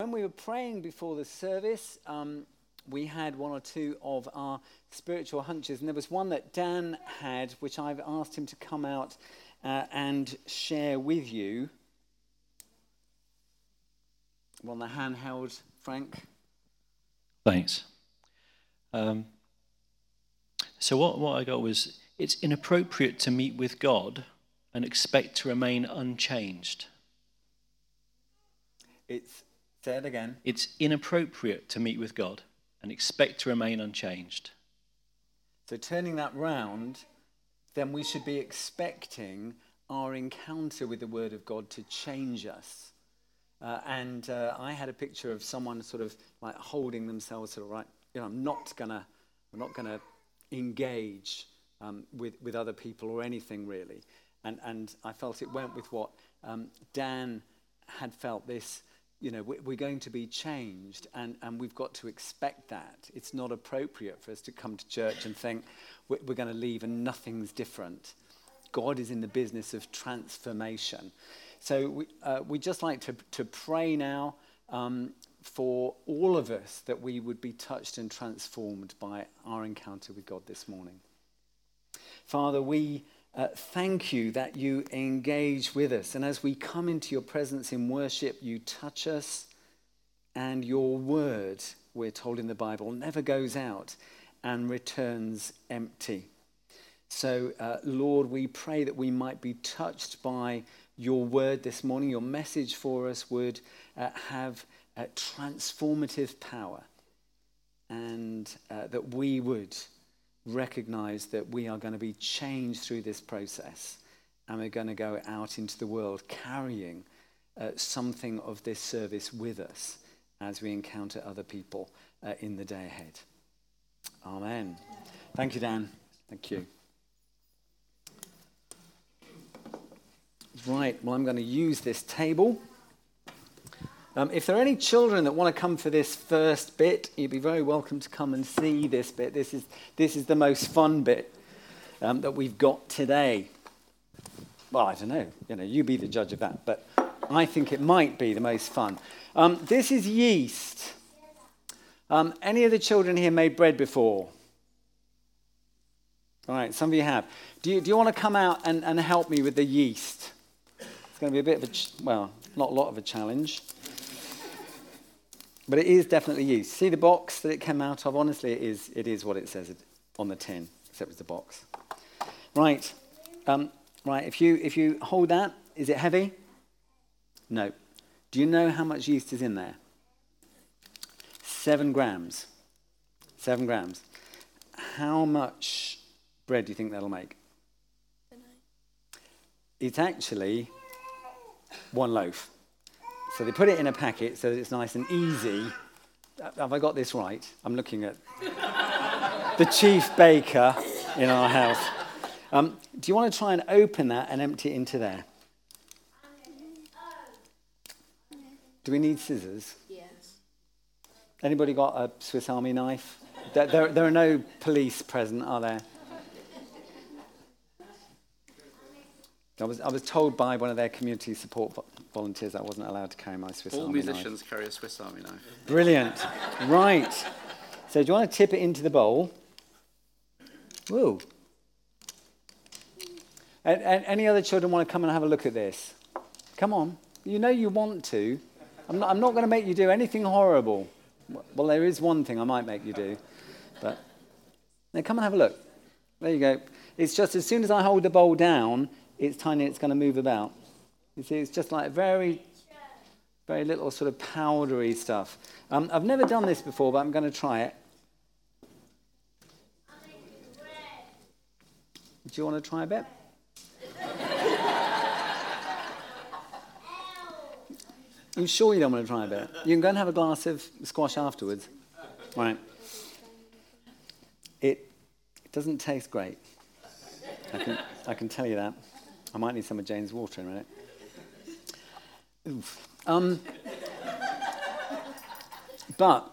When we were praying before the service, we had one or two of our spiritual hunches, and there was one that Dan had, which I've asked him to come out and share with you. On the handheld, Frank. Thanks. So what I got was, it's inappropriate to meet with God and expect to remain unchanged. Say it again. It's inappropriate to meet with God and expect to remain unchanged. So turning that round, then we should be expecting our encounter with the Word of God to change us. And I had a picture of someone sort of like holding themselves sort of right. I'm not gonna engage with other people or anything really. And I felt it went with what Dan had felt. This, we're going to be changed, and we've got to expect that. It's not appropriate for us to come to church and think we're going to leave and nothing's different. God is in the business of transformation. So we just like to pray now for all of us that we would be touched and transformed by our encounter with God this morning. Father, we thank you that you engage with us. And as we come into your presence in worship, you touch us. And your word, we're told in the Bible, never goes out and returns empty. So, Lord, we pray that we might be touched by your word this morning. Your message for us would have transformative power. And that we would recognize that we are going to be changed through this process, and we're going to go out into the world carrying something of this service with us as we encounter other people in the day ahead. Amen. Thank you, Dan. Thank you. Right, well, I'm going to use this table. If there are any children that want to come for this first bit, you'd be very welcome to come and see this bit. This is the most fun bit that we've got today. Well, I don't know. You be the judge of that. But I think it might be the most fun. This is yeast. Any of the children here made bread before? All right, some of you have. Do you want to come out and help me with the yeast? It's going to be a bit of not a lot of a challenge. But it is definitely yeast. See the box that it came out of? Honestly, it is what it says on the tin, except it's the box. Right. Right. If you hold that, is it heavy? No. Do you know how much yeast is in there? 7 grams. 7 grams. How much bread do you think that'll make? I don't know. It's actually 1 loaf. So they put it in a packet so that it's nice and easy. Have I got this right? I'm looking at the chief baker in our house. Do you want to try and open that and empty it into there? Do we need scissors? Yes. Anybody got a Swiss Army knife? There are no police present, are there? I was told by one of their community support volunteers I wasn't allowed to carry my Swiss Army knife. All musicians carry a Swiss Army knife. Brilliant. Right. So do you want to tip it into the bowl? Woo. Any other children want to come and have a look at this? Come on. You know you want to. I'm not going to make you do anything horrible. Well, there is one thing I might make you do. But now come and have a look. There you go. It's just as soon as I hold the bowl down, it's tiny, it's going to move about. You see, it's just like very, very little sort of powdery stuff. I've never done this before, but I'm going to try it. Do you want to try a bit? You sure you don't want to try a bit? You can go and have a glass of squash afterwards. Right. It doesn't taste great. I can tell you that. I might need some of Jane's water in a minute. Oof. But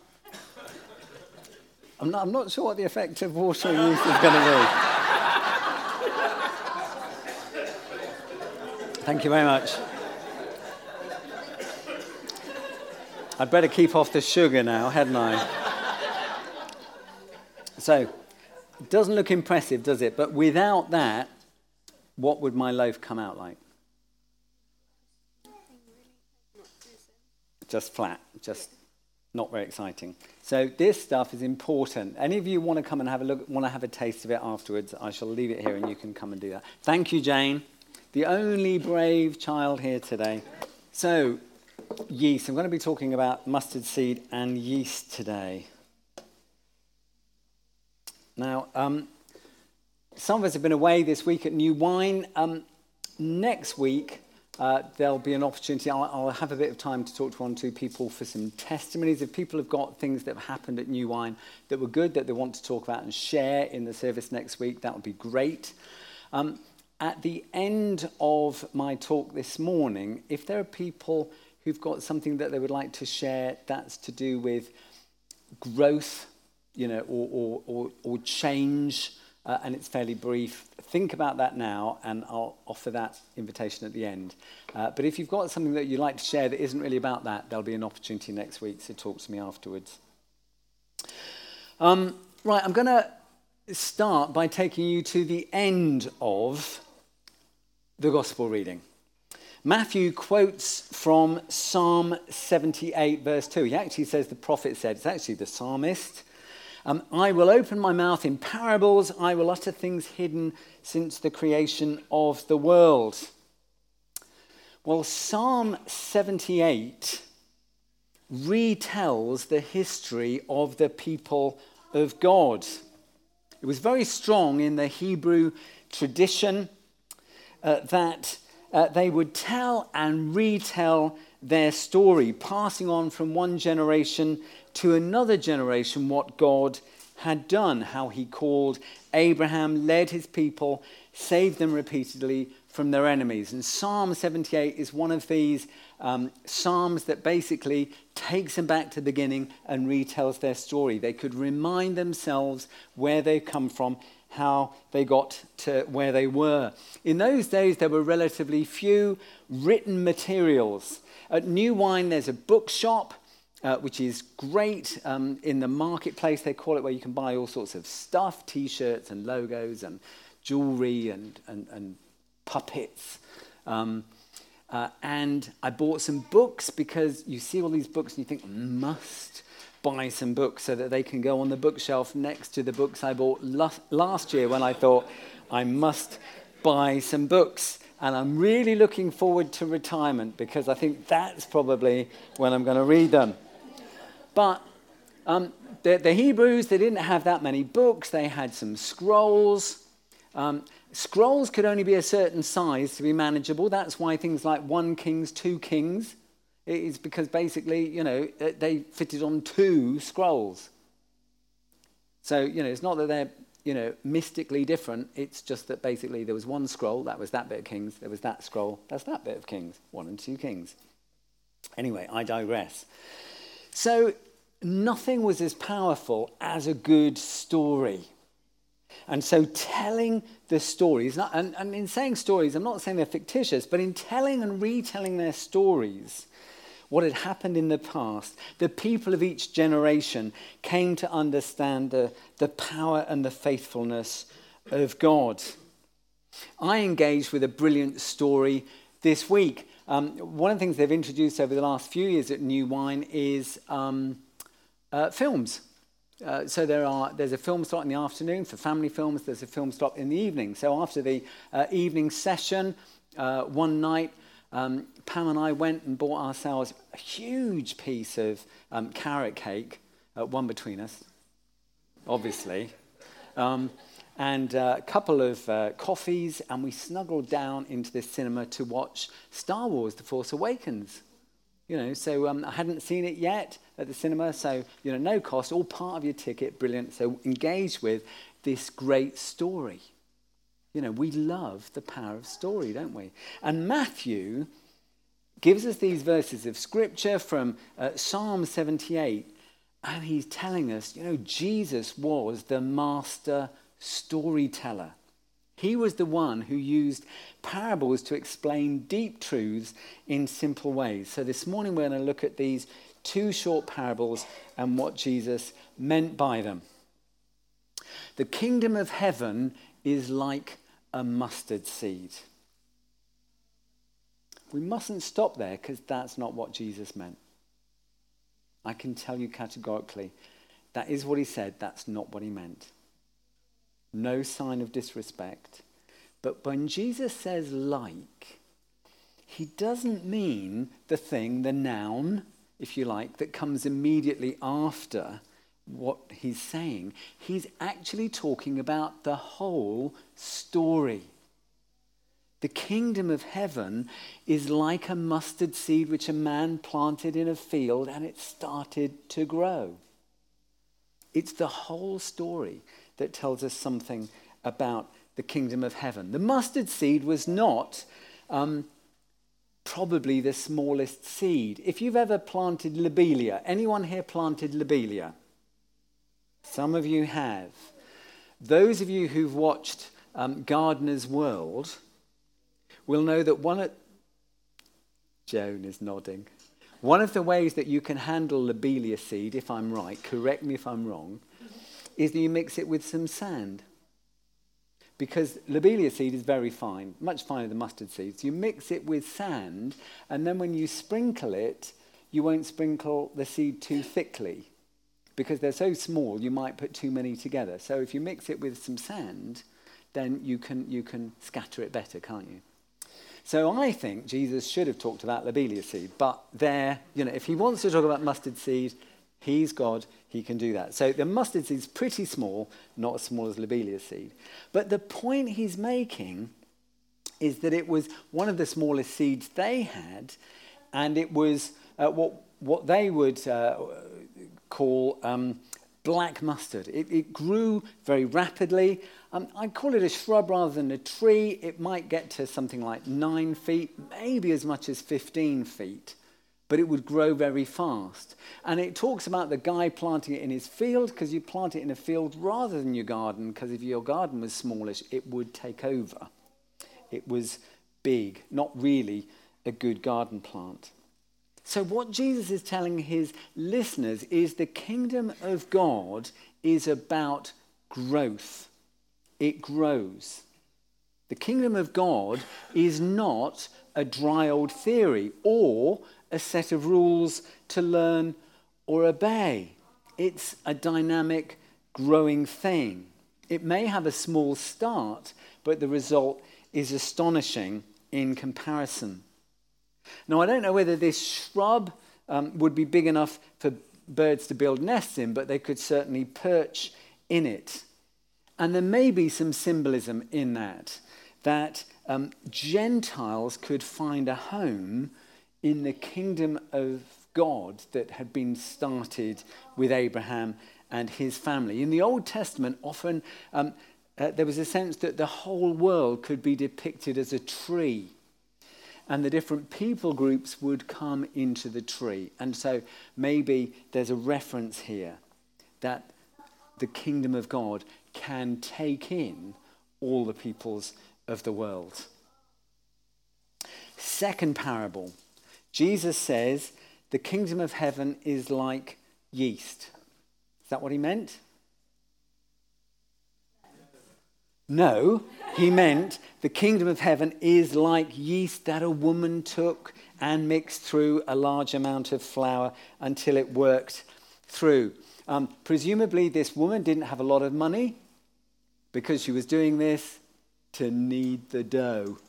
I'm not sure what the effect of water and yeast is going to be. Thank you very much. I'd better keep off the sugar now, hadn't I? So, it doesn't look impressive, does it? But without that, what would my loaf come out like? Just flat, just not very exciting. So this stuff is important. Any of you want to come and have a look, want to have a taste of it afterwards, I shall leave it here and you can come and do that. Thank you, Jane. The only brave child here today. So, yeast. I'm going to be talking about mustard seed and yeast today. Now, some of us have been away this week at New Wine. Next week, there'll be an opportunity. I'll have a bit of time to talk to one or two people for some testimonies. If people have got things that have happened at New Wine that were good, that they want to talk about and share in the service next week, that would be great. At the end of my talk this morning, if there are people who've got something that they would like to share that's to do with growth, or change, and it's fairly brief, think about that now, and I'll offer that invitation at the end. But if you've got something that you'd like to share that isn't really about that, there'll be an opportunity next week to talk to me afterwards. Right, I'm going to start by taking you to the end of the gospel reading. Matthew quotes from Psalm 78, verse 2. He actually says the prophet said, it's actually the psalmist. I will open my mouth in parables. I will utter things hidden since the creation of the world. Well, Psalm 78 retells the history of the people of God. It was very strong in the Hebrew tradition that they would tell and retell their story, passing on from one generation to another generation what God had done, how he called Abraham, led his people, saved them repeatedly from their enemies. And Psalm 78 is one of these psalms that basically takes them back to the beginning and retells their story. They could remind themselves where they come from, how they got to where they were. In those days, there were relatively few written materials. At New Wine, there's a bookshop, which is great. In the marketplace, they call it, where you can buy all sorts of stuff, T-shirts and logos and jewelry and puppets. And I bought some books because you see all these books and you think, must buy some books so that they can go on the bookshelf next to the books I bought last year when I thought I must buy some books. And I'm really looking forward to retirement because I think that's probably when I'm going to read them. But the Hebrews, they didn't have that many books. They had some scrolls. Scrolls could only be a certain size to be manageable. That's why things like 1 Kings, 2 Kings, it's because basically, they fitted on 2 scrolls. So, it's not that they're, mystically different. It's just that basically there was 1 scroll, that was that bit of Kings. There was that scroll, that's that bit of Kings. 1 and 2 Kings. Anyway, I digress. So, nothing was as powerful as a good story. And so telling the stories, and in saying stories, I'm not saying they're fictitious, but in telling and retelling their stories, what had happened in the past, the people of each generation came to understand the power and the faithfulness of God. I engaged with a brilliant story this week. One of the things they've introduced over the last few years at New Wine is films. So there's a film slot in the afternoon for family films. There's a film slot in the evening. So after the evening session, one night, Pam and I went and bought ourselves a huge piece of carrot cake, one between us, obviously, and a couple of coffees, and we snuggled down into the cinema to watch Star Wars: The Force Awakens. So I hadn't seen it yet at the cinema, so, no cost, all part of your ticket, brilliant. So engage with this great story. We love the power of story, don't we? And Matthew gives us these verses of scripture from Psalm 78, and he's telling us, Jesus was the master storyteller. He was the one who used parables to explain deep truths in simple ways. So this morning we're going to look at these two short parables and what Jesus meant by them. The kingdom of heaven is like a mustard seed. We mustn't stop there because that's not what Jesus meant. I can tell you categorically, that is what he said, that's not what he meant. No sign of disrespect. But when Jesus says like, he doesn't mean the thing, the noun, if you like, that comes immediately after what he's saying. He's actually talking about the whole story. The kingdom of heaven is like a mustard seed which a man planted in a field and it started to grow. It's the whole story that tells us something about the kingdom of heaven. The mustard seed was not probably the smallest seed. If you've ever planted lobelia, anyone here planted lobelia? Some of you have. Those of you who've watched Gardener's World will know that Joan is nodding. One of the ways that you can handle lobelia seed, if I'm right, correct me if I'm wrong, is that you mix it with some sand. Because lobelia seed is very fine, much finer than mustard seeds. You mix it with sand, and then when you sprinkle it, you won't sprinkle the seed too thickly. Because they're so small, you might put too many together. So if you mix it with some sand, then you can scatter it better, can't you? So I think Jesus should have talked about lobelia seed, but if he wants to talk about mustard seed, he's God, he can do that. So the mustard seed is pretty small, not as small as lobelia seed. But the point he's making is that it was one of the smallest seeds they had, and it was what they would call black mustard. It grew very rapidly. I'd call it a shrub rather than a tree. It might get to something like 9 feet, maybe as much as 15 feet. But it would grow very fast. And it talks about the guy planting it in his field, because you plant it in a field rather than your garden, because if your garden was smallish, it would take over. It was big, not really a good garden plant. So what Jesus is telling his listeners is the kingdom of God is about growth. It grows. The kingdom of God is not a dry old theory or a set of rules to learn or obey. It's a dynamic, growing thing. It may have a small start, but the result is astonishing in comparison. Now, I don't know whether this shrub would be big enough for birds to build nests in, but they could certainly perch in it. And there may be some symbolism in that Gentiles could find a home in the kingdom of God that had been started with Abraham and his family. In the Old Testament, often there was a sense that the whole world could be depicted as a tree. And the different people groups would come into the tree. And so maybe there's a reference here that the kingdom of God can take in all the peoples of the world. Second parable. Jesus says the kingdom of heaven is like yeast. Is that what he meant? No, he meant the kingdom of heaven is like yeast that a woman took and mixed through a large amount of flour until it worked through. Presumably this woman didn't have a lot of money because she was doing this to knead the dough.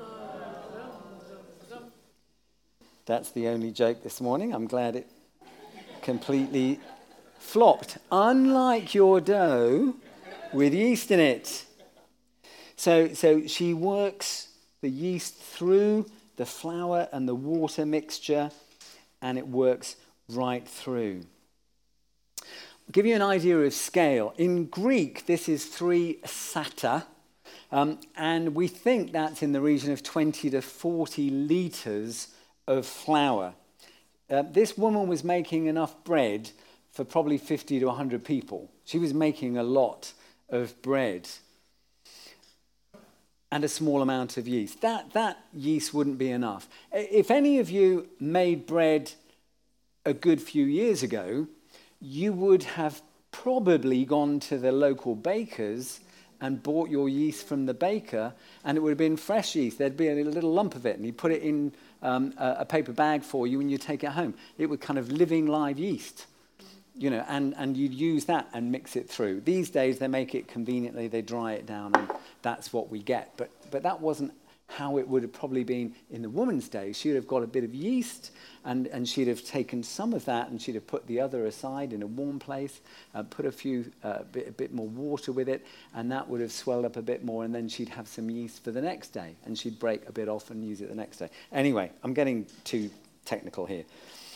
That's the only joke this morning. I'm glad it completely flopped. Unlike your dough with yeast in it. So she works the yeast through the flour and the water mixture, and it works right through. I'll give you an idea of scale. In Greek, this is 3 sata, and we think that's in the region of 20 to 40 litres of flour. This woman was making enough bread for probably 50 to 100 people. She was making a lot of bread. And a small amount of yeast. That yeast wouldn't be enough. If any of you made bread a good few years ago, you would have probably gone to the local baker's and bought your yeast from the baker, and it would have been fresh yeast. There'd be a little lump of it, and he'd put it in a paper bag for you, and you take it home. It was kind of living live yeast, and you'd use that and mix it through. These days, they make it conveniently. They dry it down, and that's what we get. But that wasn't how it would have probably been in the woman's day. She'd have got a bit of yeast, and she'd have taken some of that, and she'd have put the other aside in a warm place, put a bit more water with it, and that would have swelled up a bit more, and then she'd have some yeast for the next day, and she'd break a bit off and use it the next day. Anyway, I'm getting too technical here.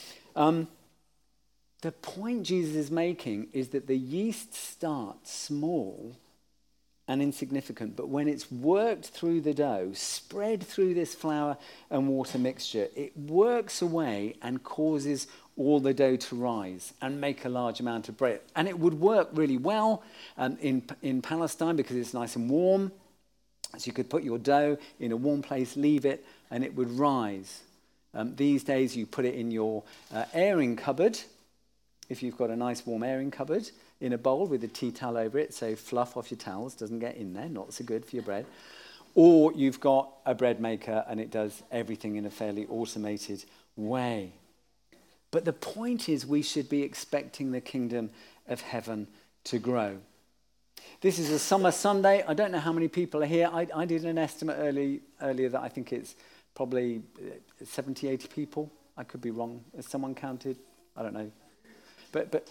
The point Jesus is making is that the yeast starts small and insignificant, but when it's worked through the dough, spread through this flour and water mixture, it works away and causes all the dough to rise and make a large amount of bread. And it would work really well in Palestine because it's nice and warm. So you could put your dough in a warm place, leave it, and it would rise. These days you put it in your airing cupboard, if you've got a nice warm airing cupboard, in a bowl with a tea towel over it, so fluff off your towels, doesn't get in there, not so good for your bread. Or you've got a bread maker and it does everything in a fairly automated way. But the point is we should be expecting the kingdom of heaven to grow. This is a summer Sunday. I don't know how many people are here. I did an estimate earlier that I think it's probably 70, 80 people. I could be wrong. Has someone counted? I don't know. But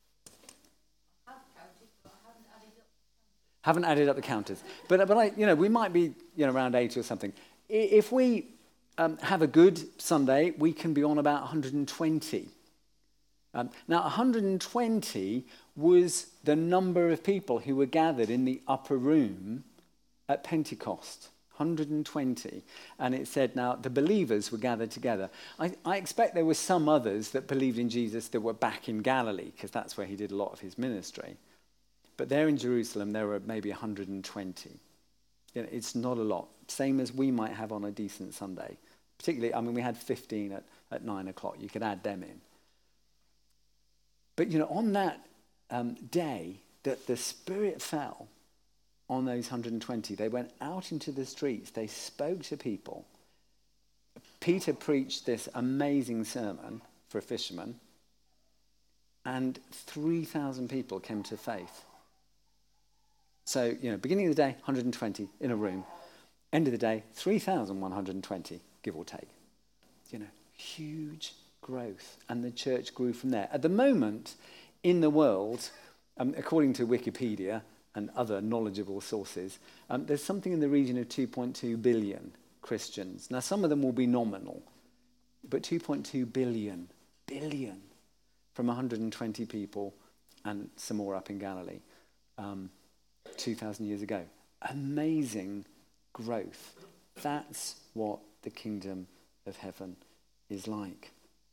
haven't added up the counters. But we might be around 80 or something. If we have a good Sunday, we can be on about 120. Now, 120 was the number of people who were gathered in the upper room at Pentecost. 120. And it said, now, the believers were gathered together. I expect there were some others that believed in Jesus that were back in Galilee, because that's where he did a lot of his ministry. But there in Jerusalem, there were maybe 120. It's not a lot. Same as we might have on a decent Sunday. Particularly, we had 15 at 9 o'clock. You could add them in. But, on that day that the Spirit fell on those 120, they went out into the streets. They spoke to people. Peter preached this amazing sermon for a fisherman. And 3,000 people came to faith. So, beginning of the day, 120 in a room. End of the day, 3,120, give or take. Huge growth. And the church grew from there. At the moment, in the world, according to Wikipedia and other knowledgeable sources, there's something in the region of 2.2 billion Christians. Now, some of them will be nominal, but 2.2 billion from 120 people and some more up in Galilee. 2,000 years ago. Amazing growth. That's what the kingdom of heaven is like.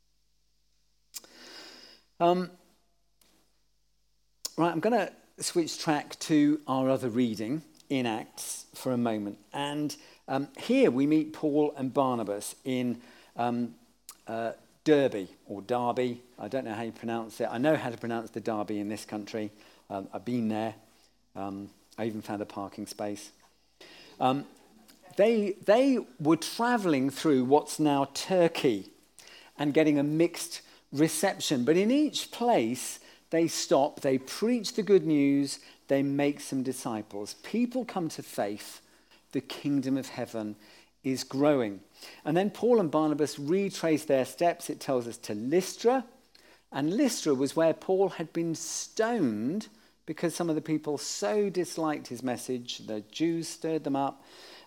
Right, I'm going to switch track to our other reading in Acts for a moment. And here we meet Paul and Barnabas in Derby, or Derby. I don't know how you pronounce it. I know how to pronounce the Derby in this country. I've been there. I even found a parking space. They were travelling through what's now Turkey and getting a mixed reception. But in each place, they stop, they preach the good news, they make some disciples. People come to faith. The kingdom of heaven is growing. And then Paul and Barnabas retrace their steps. It tells us to Lystra. And Lystra was where Paul had been stoned because some of the people so disliked his message. The Jews stirred them up.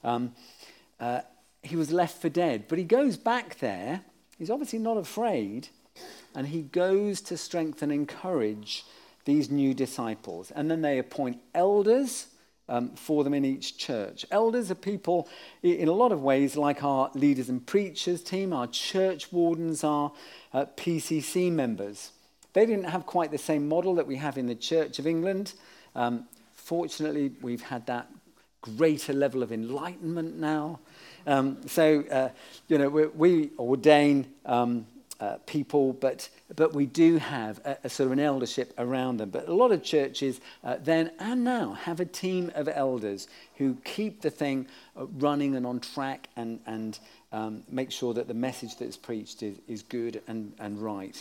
He was left for dead. But he goes back there. He's obviously not afraid. And he goes to strengthen and encourage these new disciples. And then they appoint elders for them in each church. Elders are people, in a lot of ways, like our leaders and preachers team. Our church wardens are PCC members. They didn't have quite the same model that we have in the Church of England. Fortunately, we've had that greater level of enlightenment now. We ordain people, but we do have a sort of an eldership around them. But a lot of churches then and now have a team of elders who keep the thing running and on track and make sure that the message that's preached is good and right.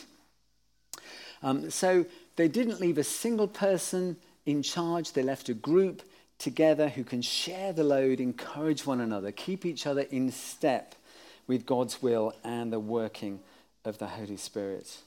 So they didn't leave a single person in charge. They left a group together who can share the load, encourage one another, keep each other in step with God's will and the working of the Holy Spirit.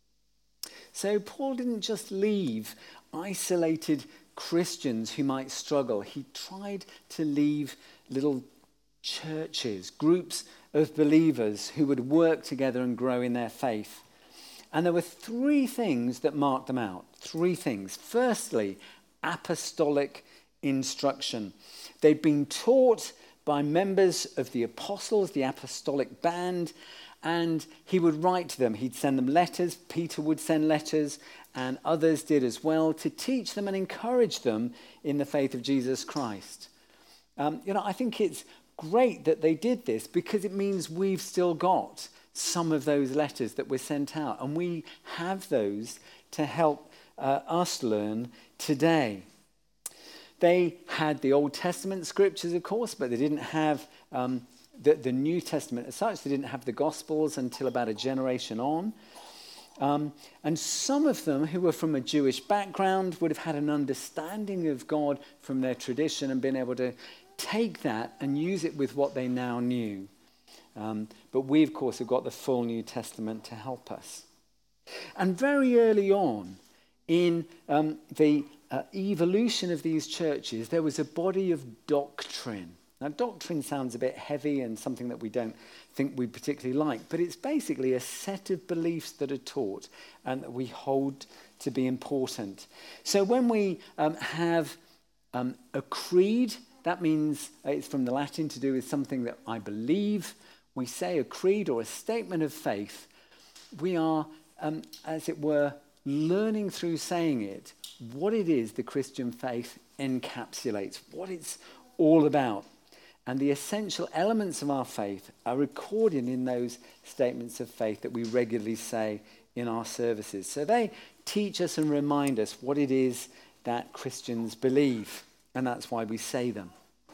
So Paul didn't just leave isolated Christians who might struggle. He tried to leave little churches, groups of believers who would work together and grow in their faith. And there were three things that marked them out. Three things. Firstly, apostolic instruction. They'd been taught by members of the apostles, the apostolic band, and he would write to them. He'd send them letters. Peter would send letters, and others did as well, to teach them and encourage them in the faith of Jesus Christ. I think it's great that they did this, because it means we've still got some of those letters that were sent out, and we have those to help us learn today. They had the Old Testament scriptures, of course, but they didn't have the New Testament as such. They didn't have the Gospels until about a generation on. And some of them who were from a Jewish background would have had an understanding of God from their tradition and been able to take that and use it with what they now knew. But we, of course, have got the full New Testament to help us. And very early on in the evolution of these churches, there was a body of doctrine. Now, doctrine sounds a bit heavy and something that we don't think we particularly like, but it's basically a set of beliefs that are taught and that we hold to be important. So when we have a creed, that means it's from the Latin, to do with something that I believe. We say a creed or a statement of faith. We are, as it were, learning through saying it what it is the Christian faith encapsulates, what it's all about. And the essential elements of our faith are recorded in those statements of faith that we regularly say in our services. So they teach us and remind us what it is that Christians believe, and that's why we say them.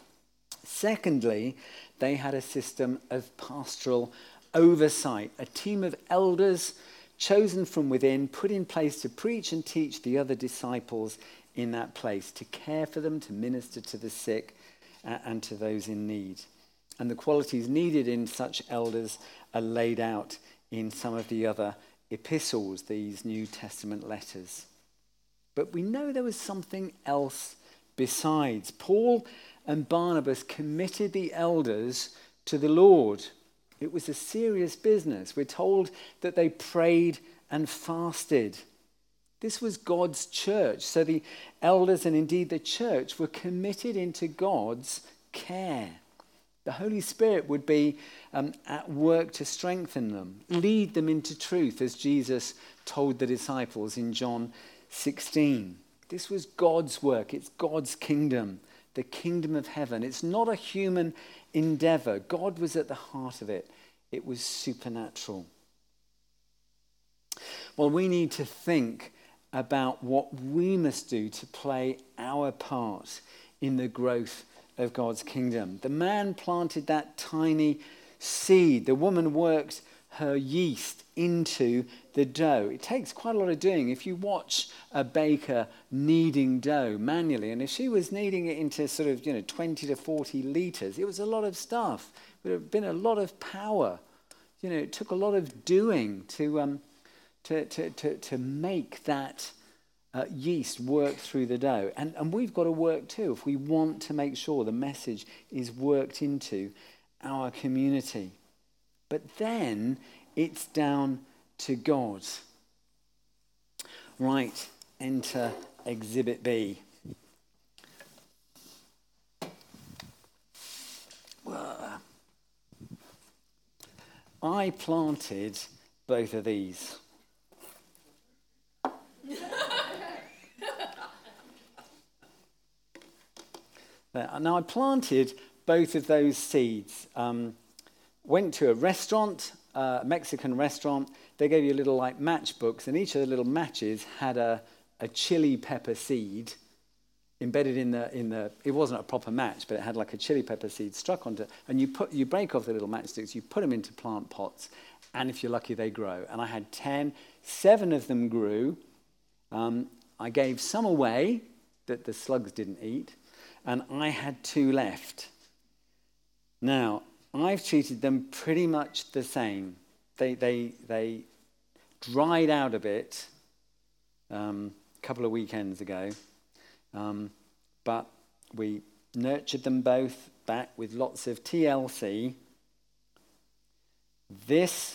Secondly, they had a system of pastoral oversight, a team of elders chosen from within, put in place to preach and teach the other disciples in that place, to care for them, to minister to the sick and to those in need. And the qualities needed in such elders are laid out in some of the other epistles, these New Testament letters. But we know there was something else besides. Paul and Barnabas committed the elders to the Lord. It was a serious business. We're told that they prayed and fasted. This was God's church. So the elders and indeed the church were committed into God's care. The Holy Spirit would be at work to strengthen them, lead them into truth, as Jesus told the disciples in John 16. This was God's work. It's God's kingdom, the kingdom of heaven. It's not a human endeavor. God was at the heart of it. It was supernatural. Well, we need to think about what we must do to play our part in the growth of God's kingdom. The man planted that tiny seed. The woman worked her yeast into the dough. It takes quite a lot of doing. If you watch a baker kneading dough manually, and if she was kneading it into sort of 20 to 40 litres, it was a lot of stuff. It would have been a lot of power. It took a lot of doing to make that yeast work through the dough. And we've got to work too if we want to make sure the message is worked into our community. But then it's down to God. Right, enter Exhibit B. I planted both of these. Now, I planted both of those seeds went to a restaurant, a Mexican restaurant. They gave you little like matchbooks, and each of the little matches had a chili pepper seed embedded in the. It wasn't a proper match, but it had like a chili pepper seed stuck onto it. And you break off the little matchsticks, you put them into plant pots, and if you're lucky, they grow. And I had 10, 7 of them grew. I gave some away that the slugs didn't eat, and I had 2 left. Now, I've treated them pretty much the same. They dried out a bit a couple of weekends ago, but we nurtured them both back with lots of TLC. This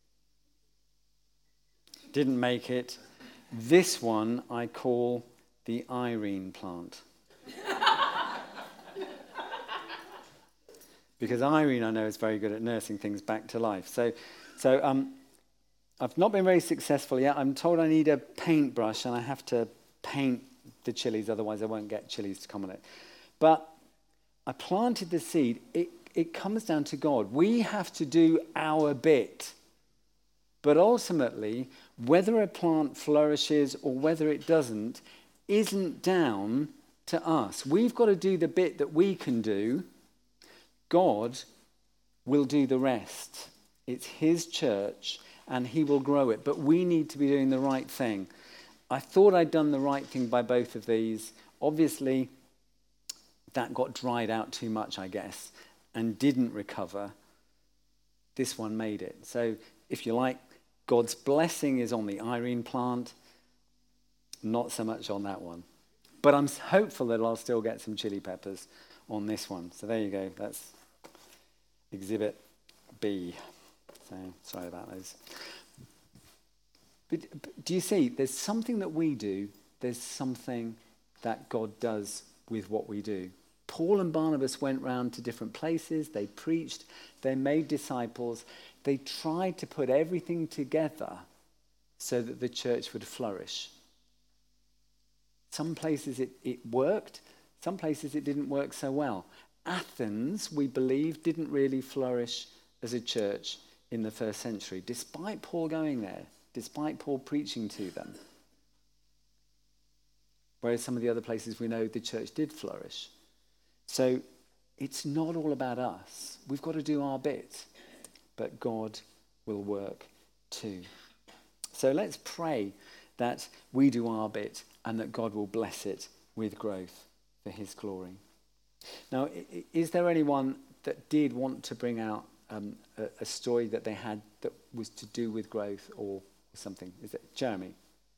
didn't make it. This one I call the Irene plant. Because Irene, I know, is very good at nursing things back to life. So I've not been very successful yet. I'm told I need a paintbrush and I have to paint the chilies, otherwise I won't get chilies to come on it. But I planted the seed. It comes down to God. We have to do our bit. But ultimately, whether a plant flourishes or whether it doesn't, isn't down to us. We've got to do the bit that we can do. God will do the rest. It's his church and he will grow it. But we need to be doing the right thing. I thought I'd done the right thing by both of these. Obviously, that got dried out too much, I guess, and didn't recover. This one made it. So, if you like, God's blessing is on the Irene plant, not so much on that one. But I'm hopeful that I'll still get some chili peppers on this one. So there you go. That's Exhibit B. So sorry about those. But do you see, there's something that we do, there's something that God does with what we do. Paul and Barnabas went round to different places, they preached, they made disciples, they tried to put everything together so that the church would flourish. Some places it worked, some places it didn't work so well. Athens, we believe, didn't really flourish as a church in the first century, despite Paul going there, despite Paul preaching to them. Whereas some of the other places we know the church did flourish. So it's not all about us. We've got to do our bit, but God will work too. So let's pray that we do our bit and that God will bless it with growth for his glory. Now, is there anyone that did want to bring out a story that they had that was to do with growth or something? Is it Jeremy?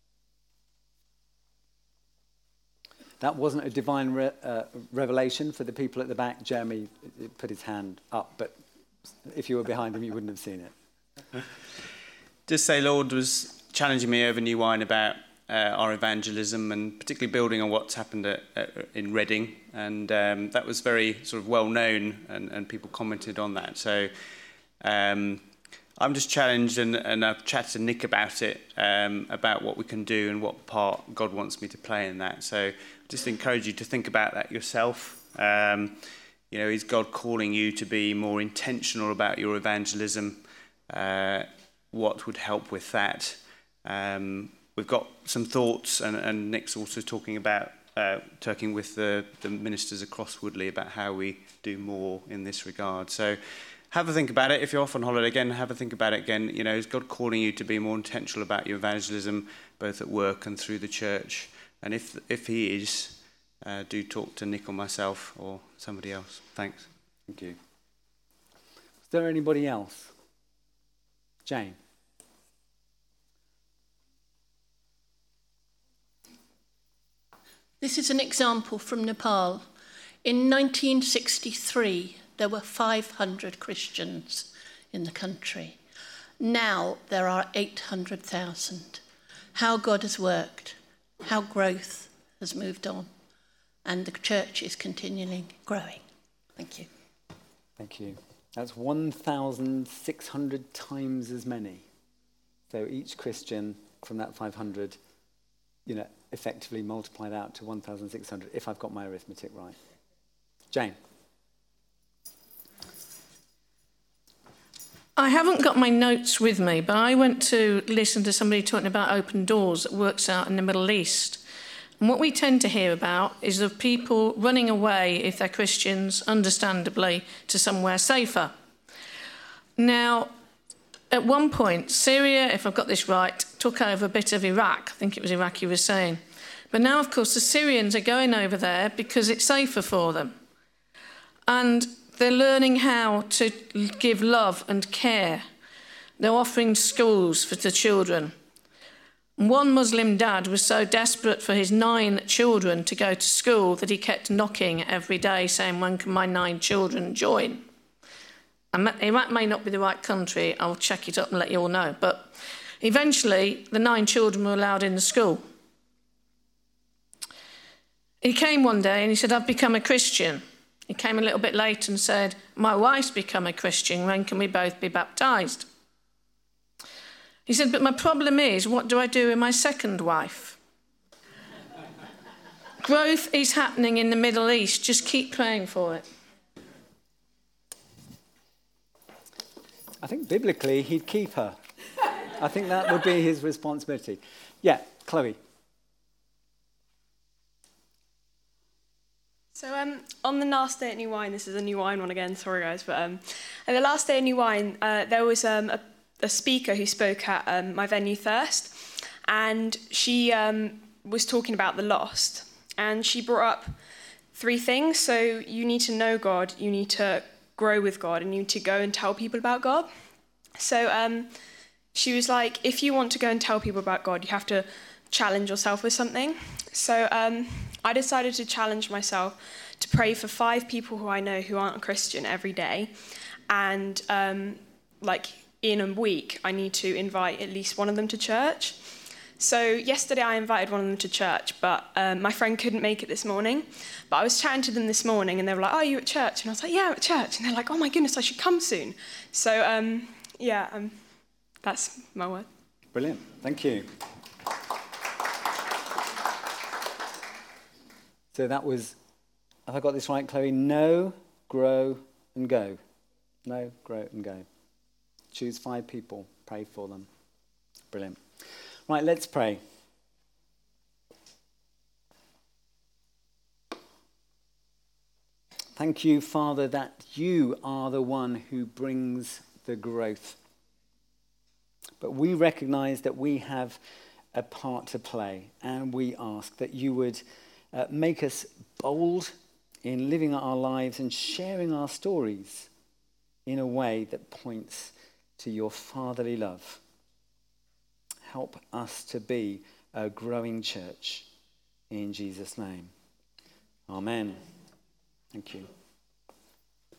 That wasn't a divine revelation for the people at the back. Jeremy put his hand up, but if you were behind him, you wouldn't have seen it. Just say Lord was challenging me over New Wine about our evangelism and particularly building on what's happened in Reading. And that was very sort of well known and people commented on that. So I'm just challenged and I've chatted to Nick about it, about what we can do and what part God wants me to play in that. So I just encourage you to think about that yourself. Is God calling you to be more intentional about your evangelism? What would help with that? We've got some thoughts, and Nick's also talking about talking with the ministers across Woodley about how we do more in this regard. So have a think about it. If you're off on holiday again, have a think about it again. Is God calling you to be more intentional about your evangelism, both at work and through the church? And if he is, do talk to Nick or myself or somebody else. Thanks. Thank you. Is there anybody else? Jane? This is an example from Nepal. In 1963, there were 500 Christians in the country. Now there are 800,000. How God has worked, how growth has moved on, and the church is continually growing. Thank you. Thank you. That's 1,600 times as many. So each Christian from that 500, effectively multiplied out to 1,600, if I've got my arithmetic right. Jane. I haven't got my notes with me, but I went to listen to somebody talking about Open Doors that works out in the Middle East. And what we tend to hear about is of people running away, if they're Christians, understandably, to somewhere safer. Now, at one point, Syria, if I've got this right, took over a bit of Iraq. I think it was Iraq you were saying. But now, of course, the Syrians are going over there because it's safer for them. And they're learning how to give love and care. They're offering schools for the children. One Muslim dad was so desperate for his 9 children to go to school that he kept knocking every day saying, when can my 9 children join? Iraq may not be the right country. I'll check it up and let you all know. But eventually, the 9 children were allowed in the school. He came one day and he said, I've become a Christian. He came a little bit late and said, my wife's become a Christian. When can we both be baptised? He said, but my problem is, what do I do with my second wife? Growth is happening in the Middle East. Just keep praying for it. I think biblically he'd keep her. I think that would be his responsibility. Yeah, Chloe. So on the last day at New Wine, this is a New Wine one again, sorry guys, but at the last day at New Wine, there was a speaker who spoke at my venue, Thirst, and she was talking about the lost, and she brought up 3 things. So you need to know God, you need to grow with God, and you need to go and tell people about God. So she was like, if you want to go and tell people about God, you have to challenge yourself with something. So I decided to challenge myself to pray for 5 people who I know who aren't a Christian every day. And in a week, I need to invite at least one of them to church. So yesterday I invited one of them to church, but my friend couldn't make it this morning. But I was chatting to them this morning and they were like, oh, are you at church? And I was like, yeah, I'm at church. And they're like, oh my goodness, I should come soon. So that's my word. Brilliant, thank you. So that was, have I got this right, Chloe? Know, grow, and go. Know, grow, and go. Choose 5 people, pray for them. Brilliant. Right, let's pray. Thank you, Father, that you are the one who brings the growth. But we recognize that we have a part to play, and we ask that you would make us bold in living our lives and sharing our stories in a way that points to your fatherly love. Help us to be a growing church in Jesus' name. Amen. Thank you.